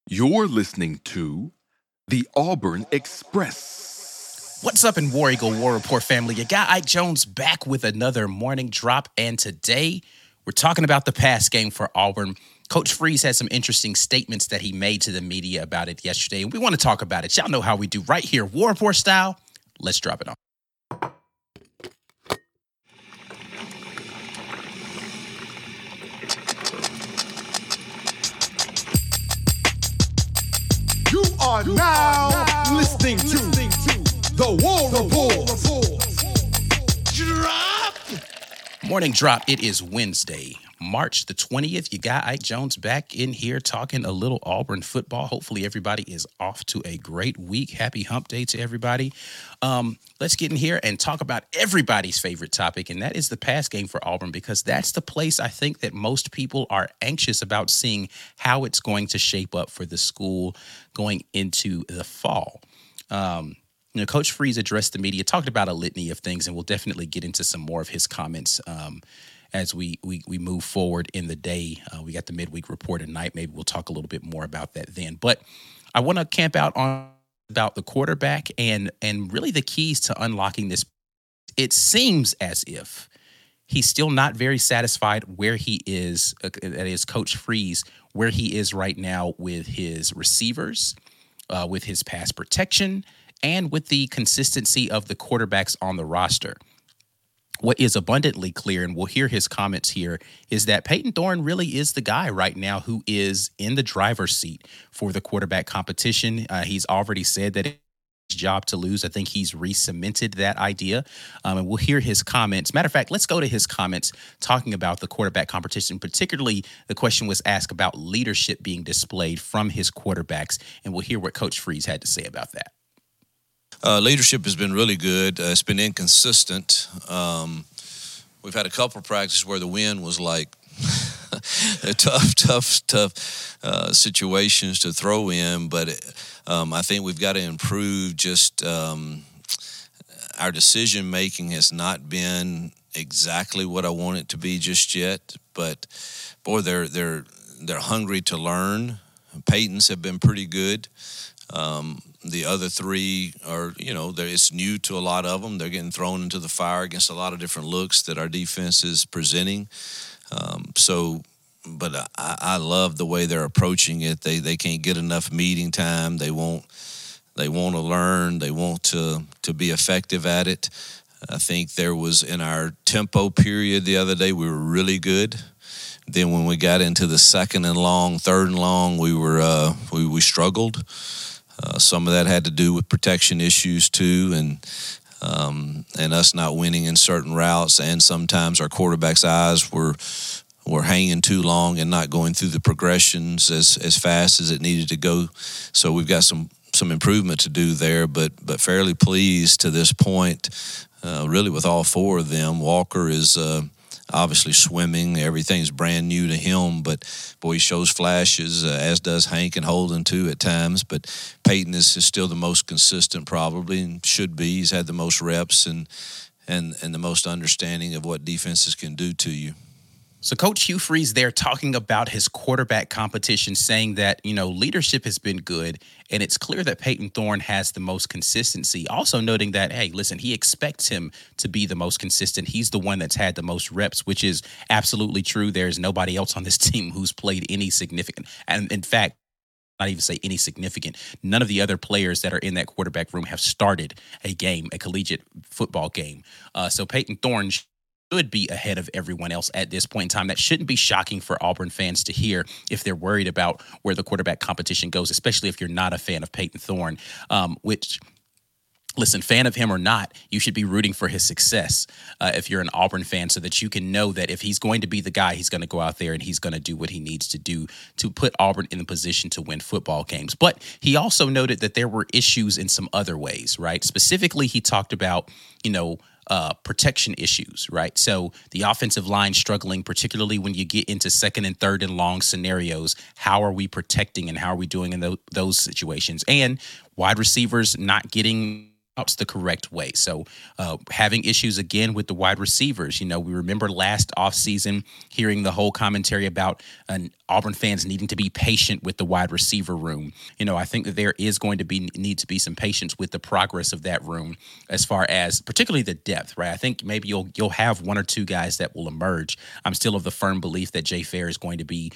You're listening to the Auburn Express. What's up in War Eagle War Report family? Your guy Ike Jones back with another morning drop, and today we're talking about the pass game for Auburn. Coach Freeze had some interesting statements that he made to the media about it yesterday, and we want to talk about it. Y'all know how we do right here, War Report style. Let's drop it on. You are now listening to the War Report. Drop! Morning drop. It is Wednesday, March the 20th. You got Ike Jones back in here talking a little Auburn football. Hopefully everybody is off to a great week. Happy hump day to everybody. Let's get in here and talk about everybody's favorite topic, and that is the pass game for Auburn, because that's the place I think that most people are anxious about seeing how it's going to shape up for the school going into the fall. Coach Freeze addressed the media, talked about a litany of things, and we'll definitely get into some more of his comments as we move forward in the day. We got the midweek report tonight. Maybe we'll talk a little bit more about that then. But I want to camp out on about the quarterback and really the keys to unlocking this. It seems as if he's still not very satisfied where he is, that is Coach Freeze, where he is right now with his receivers, with his pass protection, and with the consistency of the quarterbacks on the roster. What is abundantly clear, and we'll hear his comments here, is that Payton Thorne really is the guy right now who is in the driver's seat for the quarterback competition. He's already said that it's his job to lose. I think he's re-cemented that idea, and we'll hear his comments. Matter of fact, let's go to his comments talking about the quarterback competition. Particularly, the question was asked about leadership being displayed from his quarterbacks, and we'll hear what Coach Freeze had to say about that. Leadership has been really good. It's been inconsistent. We've had a couple of practices where the wind was like tough situations to throw in, but I think we've got to improve just our decision making has not been exactly what I want it to be just yet, but boy, they're hungry to learn. Peyton's have been pretty good. The other three are, it's new to a lot of them. They're getting thrown into the fire against a lot of different looks that our defense is presenting. But I love the way they're approaching it. They can't get enough meeting time. They want to learn. They want to be effective at it. I think there was in our tempo period the other day, we were really good. Then when we got into the second and long, third and long, we struggled. Some of that had to do with protection issues too, and us not winning in certain routes, and sometimes our quarterback's eyes were hanging too long and not going through the progressions as fast as it needed to go. So we've got some improvement to do there, but fairly pleased to this point, really with all four of them. Walker is obviously swimming. Everything's brand new to him, but boy, he shows flashes, as does Hank and Holden too at times. But Peyton is still the most consistent probably, and should be. He's had the most reps and the most understanding of what defenses can do to you. So Coach Hugh Freeze there talking about his quarterback competition, saying that, leadership has been good, and it's clear that Payton Thorne has the most consistency. Also noting that, hey, listen, he expects him to be the most consistent. He's the one that's had the most reps, which is absolutely true. There's nobody else on this team who's played any significant. And in fact, not even say any significant. None of the other players that are in that quarterback room have started a collegiate football game. So Payton Thorne should be ahead of everyone else at this point in time. That shouldn't be shocking for Auburn fans to hear if they're worried about where the quarterback competition goes, especially if you're not a fan of Payton Thorne, which, listen, fan of him or not, you should be rooting for his success if you're an Auburn fan, so that you can know that if he's going to be the guy, he's going to go out there and he's going to do what he needs to do to put Auburn in the position to win football games. But he also noted that there were issues in some other ways, right? Specifically, he talked about, protection issues, right? So the offensive line struggling, particularly when you get into second and third and long scenarios. How are we protecting and how are we doing in those situations? And wide receivers not getting the correct way. So having issues again with the wide receivers. We remember last offseason hearing the whole commentary about Auburn fans needing to be patient with the wide receiver room. I think that there is going to need to be some patience with the progress of that room as far as particularly the depth, right? I think maybe you'll have one or two guys that will emerge. I'm still of the firm belief that Jay Fair is going to be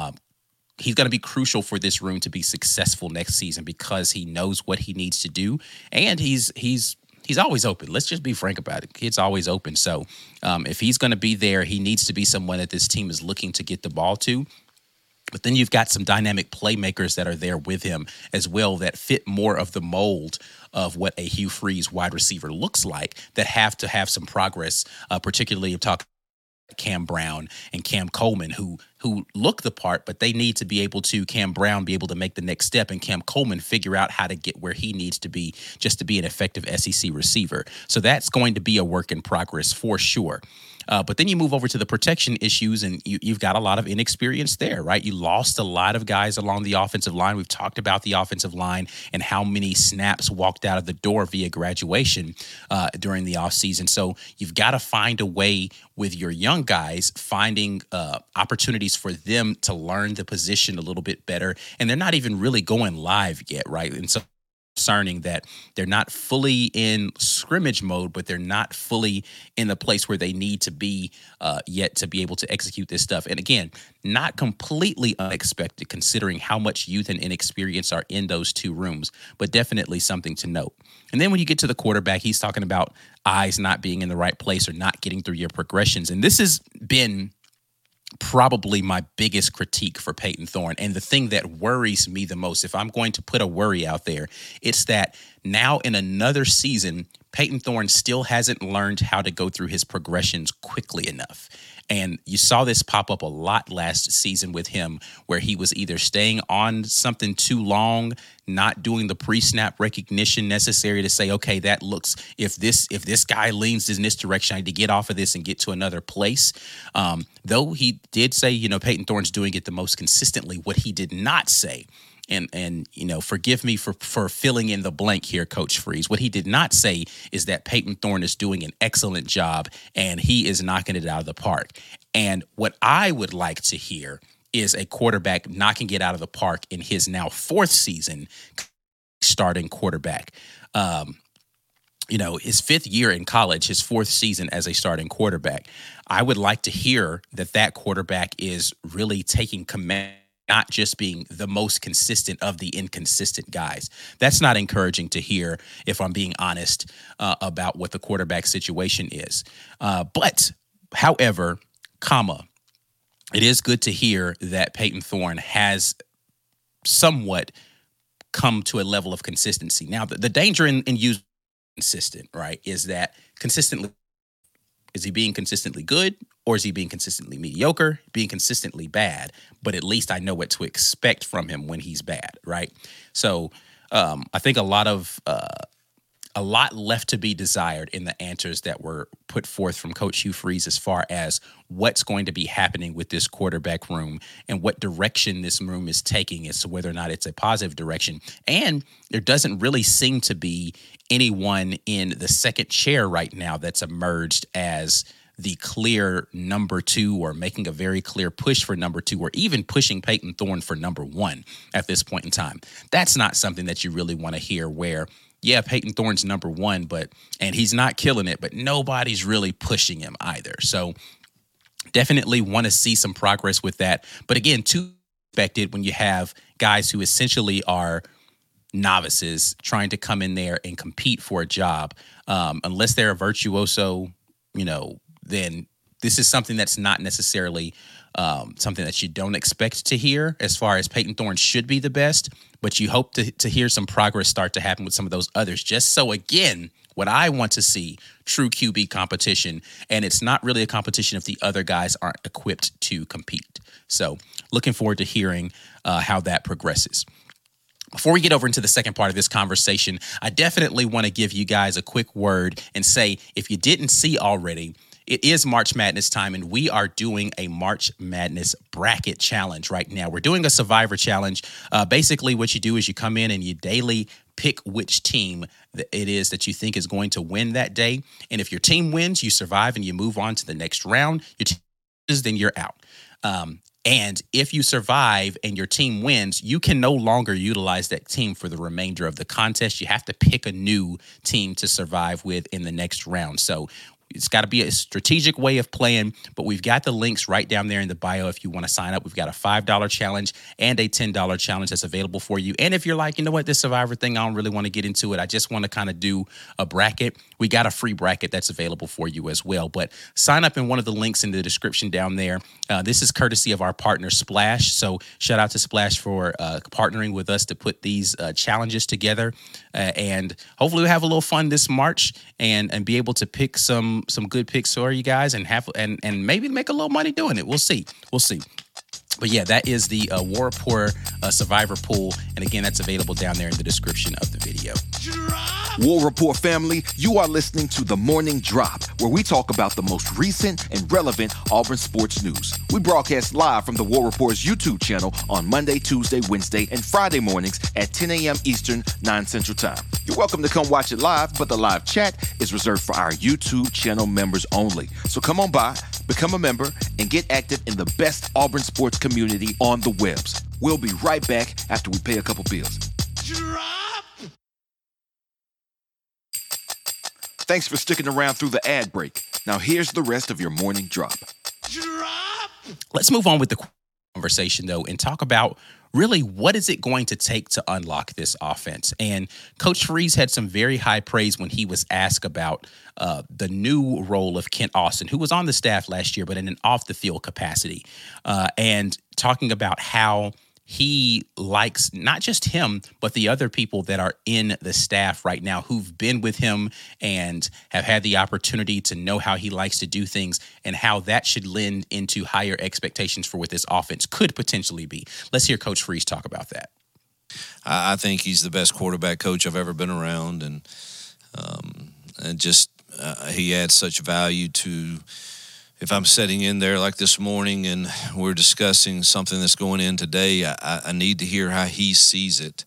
he's going to be crucial for this room to be successful next season because he knows what he needs to do, and he's always open. Let's just be frank about it. Kid's always open. So if he's going to be there, he needs to be someone that this team is looking to get the ball to. But then you've got some dynamic playmakers that are there with him as well that fit more of the mold of what a Hugh Freeze wide receiver looks like, that have to have some progress, particularly talking Cam Brown and Cam Coleman, who look the part, but they need to be able to, Cam Brown be able to make the next step, and Cam Coleman figure out how to get where he needs to be just to be an effective SEC receiver. So that's going to be a work in progress for sure. But then you move over to the protection issues, and you've got a lot of inexperience there, right? You lost a lot of guys along the offensive line. We've talked about the offensive line and how many snaps walked out of the door via graduation during the offseason. So you've got to find a way with your young guys, finding opportunities for them to learn the position a little bit better. And they're not even really going live yet, right? And so concerning that they're not fully in scrimmage mode, but they're not fully in the place where they need to be yet to be able to execute this stuff. And again, not completely unexpected considering how much youth and inexperience are in those two rooms, but definitely something to note. And then when you get to the quarterback, he's talking about eyes not being in the right place or not getting through your progressions. And this has been probably my biggest critique for Payton Thorne, and the thing that worries me the most, if I'm going to put a worry out there, it's that now in another season, Payton Thorne still hasn't learned how to go through his progressions quickly enough. And you saw this pop up a lot last season with him, where he was either staying on something too long, not doing the pre-snap recognition necessary to say, okay, that looks, if this guy leans in this direction, I need to get off of this and get to another place. Though he did say, Payton Thorne's doing it the most consistently. What he did not say, and forgive me for filling in the blank here, Coach Freeze. What he did not say is that Payton Thorne is doing an excellent job and he is knocking it out of the park. And what I would like to hear is a quarterback knocking it out of the park in his now fourth season starting quarterback. His fifth year in college, his fourth season as a starting quarterback. I would like to hear that quarterback is really taking command, not just being the most consistent of the inconsistent guys. That's not encouraging to hear, if I'm being honest, about what the quarterback situation is. But, however, it is good to hear that Payton Thorne has somewhat come to a level of consistency. Now, the danger in using consistent, right, is that consistently, is he being consistently good, or is he being consistently mediocre, being consistently bad? But at least I know what to expect from him when he's bad, right? So I think a lot left to be desired in the answers that were put forth from Coach Hugh Freeze as far as what's going to be happening with this quarterback room and what direction this room is taking as to whether or not it's a positive direction. And there doesn't really seem to be anyone in the second chair right now that's emerged as the clear number two, or making a very clear push for number two, or even pushing Payton Thorne for number one at this point in time. That's not something that you really want to hear, where yeah, Payton Thorne's number one, and he's not killing it, but nobody's really pushing him either. So definitely want to see some progress with that. But again, too expected when you have guys who essentially are novices trying to come in there and compete for a job. Unless they're a virtuoso, then this is something that's not necessarily something that you don't expect to hear, as far as Payton Thorne should be the best, but you hope to hear some progress start to happen with some of those others. Just so, again, what I want to see, true QB competition, and it's not really a competition if the other guys aren't equipped to compete. So looking forward to hearing how that progresses. Before we get over into the second part of this conversation, I definitely want to give you guys a quick word and say, if you didn't see already, it is March Madness time, and we are doing a March Madness bracket challenge right now. We're doing a Survivor challenge. Basically, what you do is you come in and you daily pick which team it is that you think is going to win that day. And if your team wins, you survive and you move on to the next round. Your team loses, then you're out. And if you survive and your team wins, you can no longer utilize that team for the remainder of the contest. You have to pick a new team to survive with in the next round. So it's got to be a strategic way of playing, but we've got the links right down there in the bio if you want to sign up. We've got a $5 challenge and a $10 challenge that's available for you. And if you're like, you know what, this Survivor thing, I don't really want to get into it. I just want to kind of do a bracket. We got a free bracket that's available for you as well. But sign up in one of the links in the description down there. This is courtesy of our partner, Splash. So shout out to Splash for partnering with us to put these challenges together. And hopefully we'll have a little fun this March and be able to pick some good picks for you guys and have and maybe make a little money doing it. We'll see. But yeah, that is the War Report Survivor pool. And again, that's available down there in the description of the video. War Report family, you are listening to The Morning Drop, where we talk about the most recent and relevant Auburn sports news. We broadcast live from the War Report's YouTube channel on Monday, Tuesday, Wednesday, and Friday mornings at 10 a.m. Eastern, 9 Central Time. You're welcome to come watch it live, but the live chat is reserved for our YouTube channel members only. So come on by, become a member, and get active in the best Auburn sports community on the webs. We'll be right back after we pay a couple bills. Thanks for sticking around through the ad break. Now here's the rest of your morning drop. Let's move on with the conversation, though, and talk about really what is it going to take to unlock this offense. And Coach Freeze had some very high praise when he was asked about the new role of Kent Austin, who was on the staff last year, but in an off-the-field capacity, and talking about how he likes not just him, but the other people that are in the staff right now who've been with him and have had the opportunity to know how he likes to do things and how that should lend into higher expectations for what this offense could potentially be. Let's hear Coach Freeze talk about that. I think he's the best quarterback coach I've ever been around, and just he adds such value to. If I'm sitting in there like this morning and we're discussing something that's going in today, I need to hear how he sees it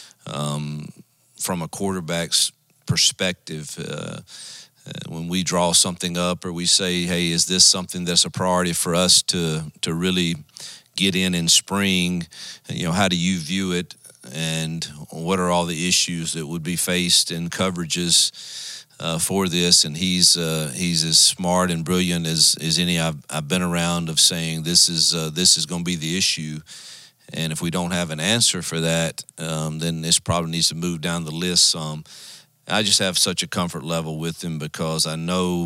from a quarterback's perspective. When we draw something up or we say, hey, is this something that's a priority for us to really get in spring? You know, how do you view it? And what are all the issues that would be faced in coverages for this? And he's as smart and brilliant as any I've been around of saying this is going to be the issue, and if we don't have an answer for that, then this probably needs to move down the list some. I just have such a comfort level with him because I know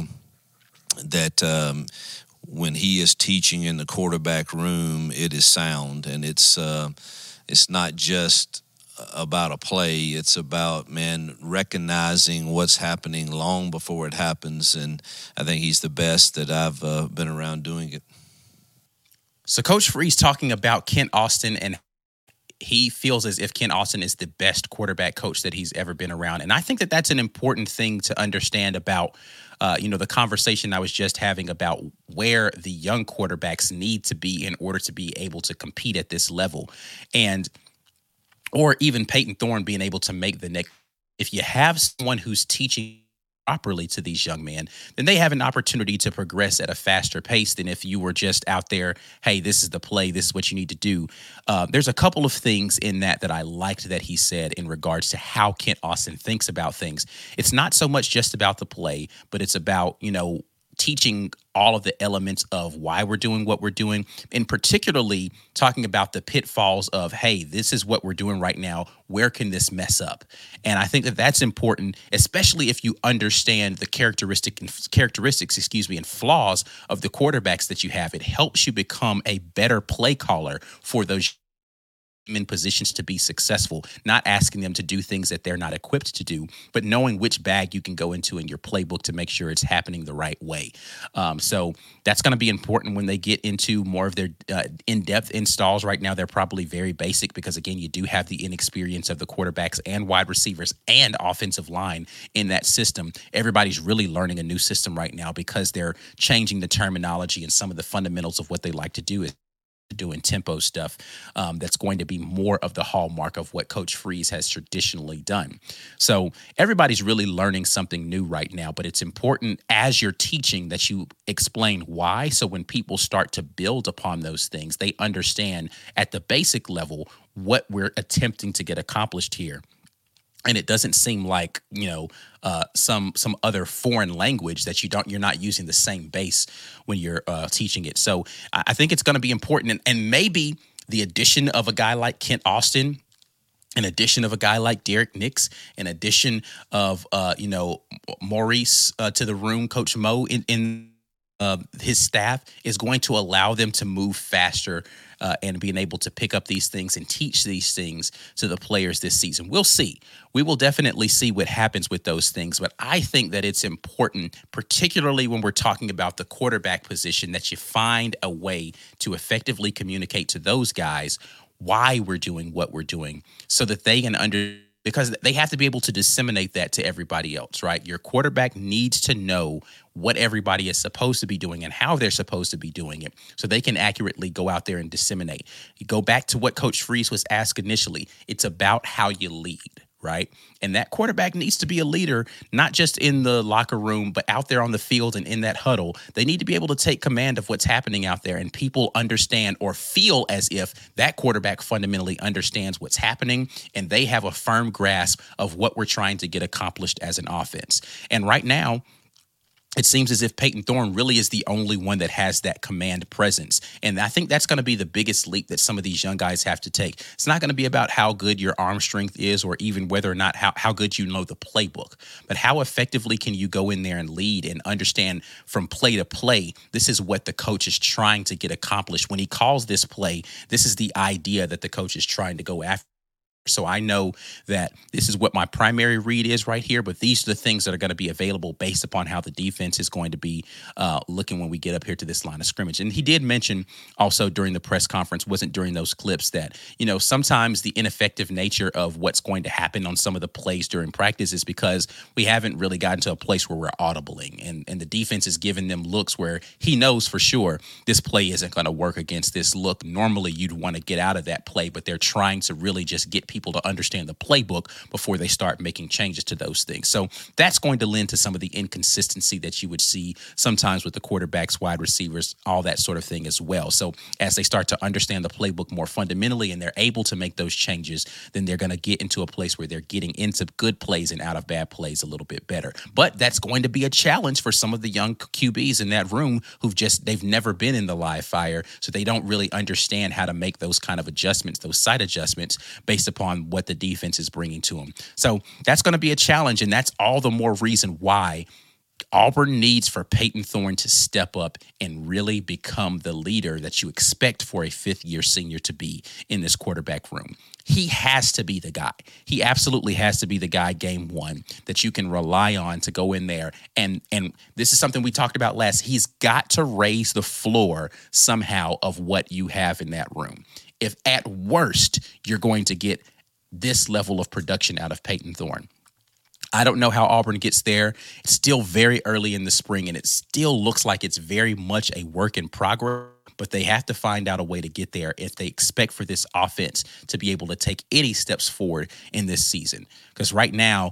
that when he is teaching in the quarterback room, it is sound, and it's not just about a play. It's about, recognizing what's happening long before it happens, and I think he's the best that I've been around doing it. So Coach Freeze talking about Kent Austin, and he feels as if Kent Austin is the best quarterback coach that he's ever been around. And I think that that's an important thing to understand about, the conversation I was just having about where the young quarterbacks need to be in order to be able to compete at this level. Or even Peyton Thorne being able to make the next. If you have someone who's teaching properly to these young men, then they have an opportunity to progress at a faster pace than if you were just out there, hey, this is the play, this is what you need to do. There's a couple of things in that I liked that he said in regards to how Kent Austin thinks about things. It's not so much just about the play, but it's about, teaching all of the elements of why we're doing what we're doing, and particularly talking about the pitfalls of, hey, this is what we're doing right now. Where can this mess up? And I think that that's important, especially if you understand the characteristics, and flaws of the quarterbacks that you have. It helps you become a better play caller for those in positions to be successful, not asking them to do things that they're not equipped to do, but knowing which bag you can go into in your playbook to make sure it's happening the right way. So that's going to be important when they get into more of their in-depth installs. Right now, they're probably very basic because, again, you do have the inexperience of the quarterbacks and wide receivers and offensive line in that system. Everybody's really learning a new system right now because they're changing the terminology and some of the fundamentals of what they like to do. doing tempo stuff that's going to be more of the hallmark of what Coach Freeze has traditionally done. So everybody's really learning something new right now, but it's important as you're teaching that you explain why. So when people start to build upon those things, they understand at the basic level what we're attempting to get accomplished here. And it doesn't seem like, some other foreign language that you're not using the same base when you're teaching it. So I think it's going to be important. And maybe the addition of a guy like Kent Austin, an addition of a guy like Derek Nix, an addition of, Maurice to the room, Coach Mo in his staff is going to allow them to move faster and being able to pick up these things and teach these things to the players this season. We'll see. We will definitely see what happens with those things. But I think that it's important, particularly when we're talking about the quarterback position, that you find a way to effectively communicate to those guys why we're doing what we're doing so that they can because they have to be able to disseminate that to everybody else, right? Your quarterback needs to know what everybody is supposed to be doing and how they're supposed to be doing it so they can accurately go out there and disseminate. You go back to what Coach Freeze was asked initially. It's about how you lead, right? And that quarterback needs to be a leader, not just in the locker room, but out there on the field and in that huddle. They need to be able to take command of what's happening out there, and people understand or feel as if that quarterback fundamentally understands what's happening and they have a firm grasp of what we're trying to get accomplished as an offense. And right now, it seems as if Payton Thorne really is the only one that has that command presence. And I think that's going to be the biggest leap that some of these young guys have to take. It's not going to be about how good your arm strength is or even whether or not how good you know the playbook, but how effectively can you go in there and lead and understand from play to play, this is what the coach is trying to get accomplished. When he calls this play, this is the idea that the coach is trying to go after. So I know that this is what my primary read is right here, but these are the things that are going to be available based upon how the defense is going to be looking when we get up here to this line of scrimmage. And he did mention also during the press conference, wasn't during those clips, that, sometimes the ineffective nature of what's going to happen on some of the plays during practice is because we haven't really gotten to a place where we're audibling and the defense is giving them looks where he knows for sure this play isn't going to work against this look. Normally you'd want to get out of that play, but they're trying to really just get people to understand the playbook before they start making changes to those things. So that's going to lend to some of the inconsistency that you would see sometimes with the quarterbacks, wide receivers, all that sort of thing as well. So as they start to understand the playbook more fundamentally and they're able to make those changes, then they're going to get into a place where they're getting into good plays and out of bad plays a little bit better. But that's going to be a challenge for some of the young QBs in that room they've never been in the live fire, so they don't really understand how to make those kind of adjustments, those site adjustments based upon what the defense is bringing to them. So that's going to be a challenge, and that's all the more reason why Auburn needs for Payton Thorne to step up and really become the leader that you expect for a fifth-year senior to be in this quarterback room. He has to be the guy. He absolutely has to be the guy game one that you can rely on to go in there. And this is something we talked about last. He's got to raise the floor somehow of what you have in that room. If at worst you're going to get this level of production out of Payton Thorne. I don't know how Auburn gets there. It's still very early in the spring, and it still looks like it's very much a work in progress, but they have to find out a way to get there if they expect for this offense to be able to take any steps forward in this season. Because right now,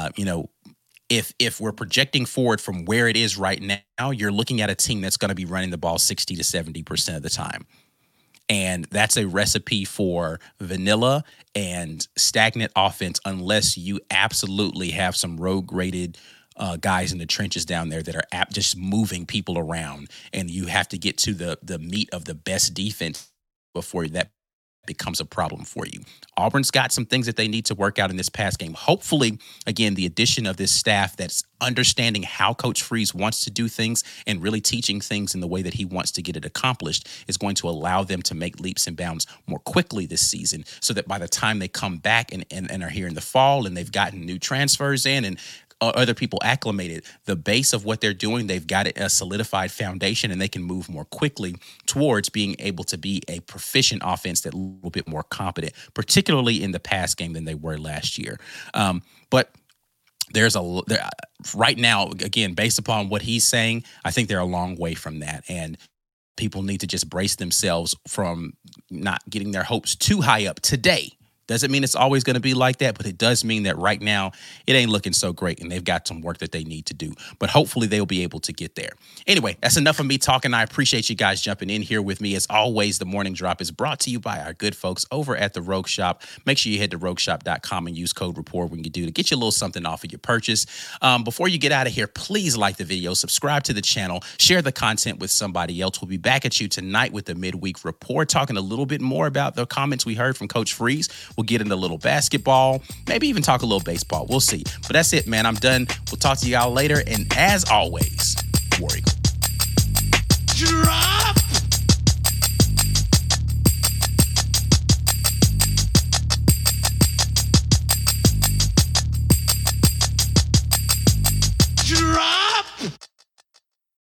if we're projecting forward from where it is right now, you're looking at a team that's going to be running the ball 60 to 70% of the time. And that's a recipe for vanilla and stagnant offense unless you absolutely have some rogue-rated guys in the trenches down there that are just moving people around. And you have to get to the meat of the best defense before that becomes a problem for you. Auburn's got some things that they need to work out in this pass game. Hopefully, again, the addition of this staff that's understanding how Coach Freeze wants to do things and really teaching things in the way that he wants to get it accomplished is going to allow them to make leaps and bounds more quickly this season so that by the time they come back and are here in the fall and they've gotten new transfers in and other people acclimated, the base of what they're doing, they've got a solidified foundation and they can move more quickly towards being able to be a proficient offense that's a little bit more competent, particularly in the pass game than they were last year. But right now, again, based upon what he's saying, I think they're a long way from that. And people need to just brace themselves from not getting their hopes too high up today. Doesn't mean it's always going to be like that, but it does mean that right now it ain't looking so great and they've got some work that they need to do. But hopefully they'll be able to get there. Anyway, that's enough of me talking. I appreciate you guys jumping in here with me. As always, the Morning Drop is brought to you by our good folks over at the Rogue Shop. Make sure you head to rogueshop.com and use code REPORT when you do to get you a little something off of your purchase. Before you get out of here, please like the video, subscribe to the channel, share the content with somebody else. We'll be back at you tonight with the Midweek Report, talking a little bit more about the comments we heard from Coach Freeze. We'll get into a little basketball, maybe even talk a little baseball. We'll see. But that's it, man. I'm done. We'll talk to y'all later. And as always, War Eagle. Drive!